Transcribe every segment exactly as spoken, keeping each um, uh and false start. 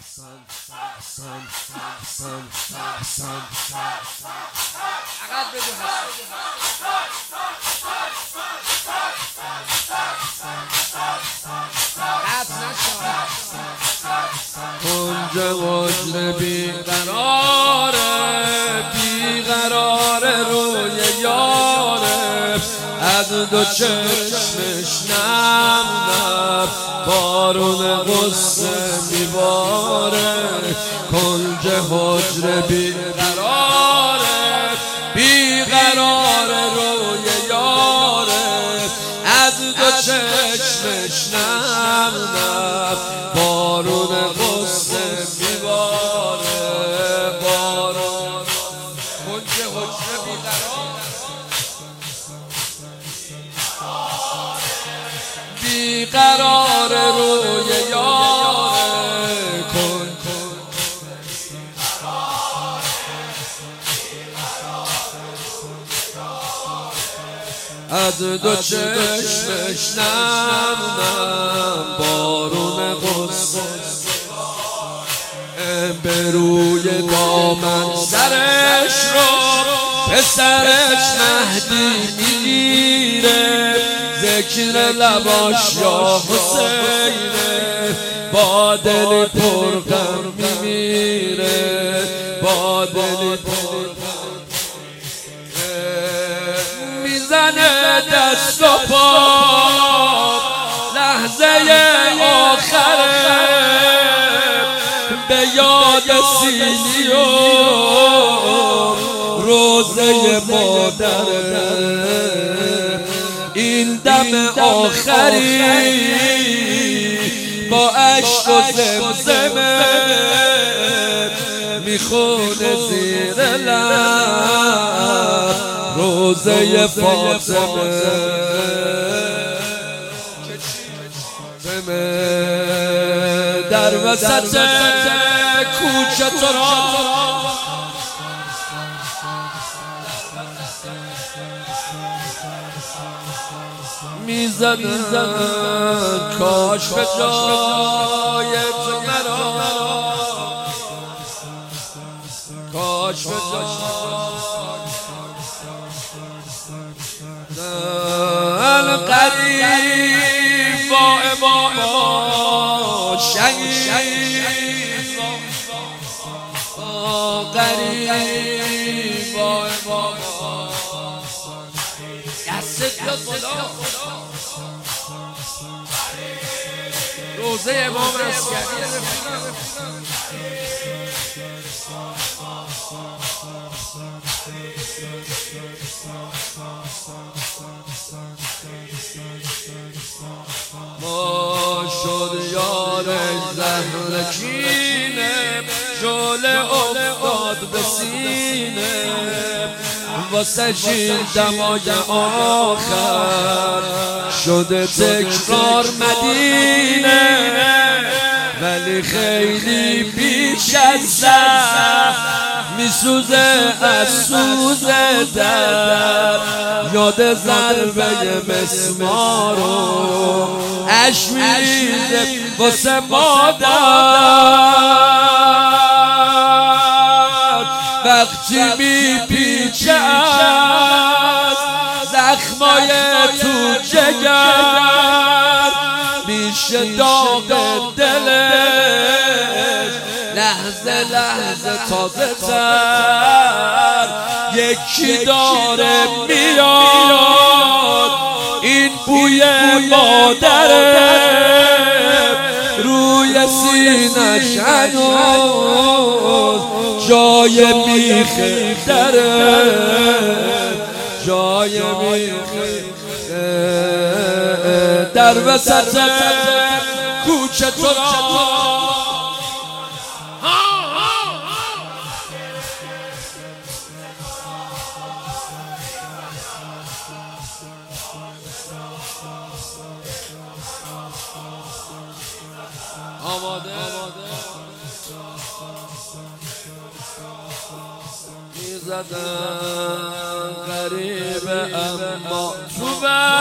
کنج حجره بیقراره، بیقراره روی یاره، از دو چشمش نم نم بارون غصه میباره. کنج حجره بیقراره، بیقراره روی یاره، از دو چشمش نم نم بارون غصه میباره. بارون کنج حجره بیقراره، بیقراره روی یاره، کن از دو چشمش نم نم بارون غصه به روی دامن سرش رو پسرش مهدی میگیره، ذکر لباش یا حسینه، با دلی پر غم میمیره، با دلی پر میزنه دست و پا لحظه آخره، به یاد سینی و روزه مادره. این دم آخری با عشق و زمزمه میخونه زیر لب روزه فاطمه. در وسط کوچه تو را میزنن، کاش به جای تو مرا، کاش به جای قریب با امام شهید، قریب با امام دست روزه امام عسکری. ما شد یارش زهر کینه، شعله افتاد به سینه، واسه شیر دمای آخر شده تکرار مدینه، ولی خیلی بیش از سر میسوزه از سوز در، یاد ضربه مسمار و اشک میریزه واسه مادر، وقتی میپیچه از زخمای تو جگر، میشه داغ دلش لحظه لحظه تازه تر. یکی داره میاد این بوی مادره، روی سینش هنوز جای میخه داره، جای میخه در وسط کوچه تو را آماده میزدن غریبه اما تو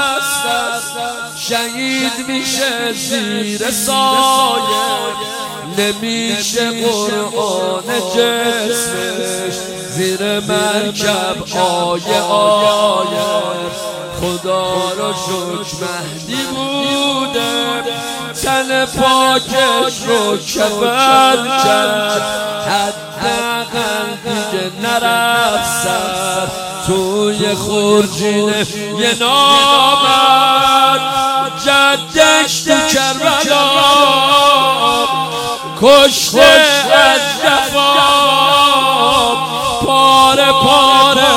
بستن، شهید میشه زیر سایه، نمیشه قرآن جسمش زیر مرکب آیه آیه خدا را شکر مهدی بوده تن پاکش رو کفن کرد حداقل دیگه نرفت سر توی خورجین یه نامرد جدش تو کربلا کشته از جفا پاره پاره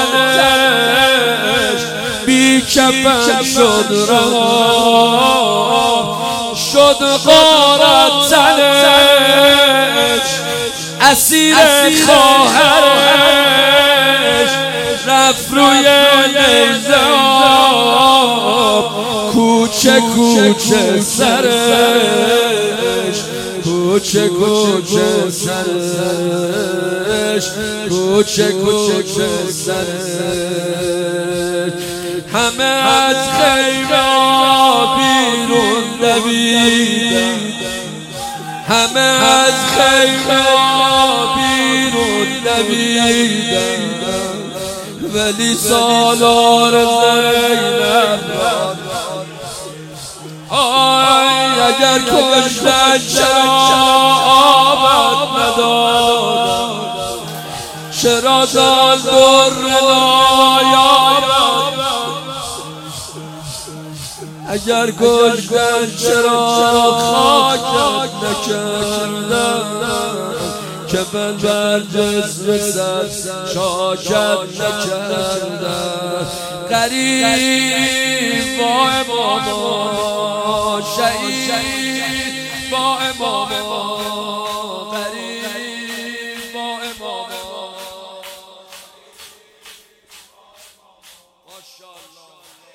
تنش بی کفن شد رها شد غارت تنش اسیر خواهرش رفت روی نیزه کوچه کوچه سرش کوچه کوچه سرش کوچه کوچه سرش همه از خیرا بیرون دویدن همه از خیرا بیرون دویدن ولی سالار زینب آی اگر کشتن چرا آبد نداد چرا داد در نایابد اگر کشتن چرا خاکت نکردن که بل بر جسم سر شاکت نکردن غریب با امام شهید با امام غریب با امام ماشاءالله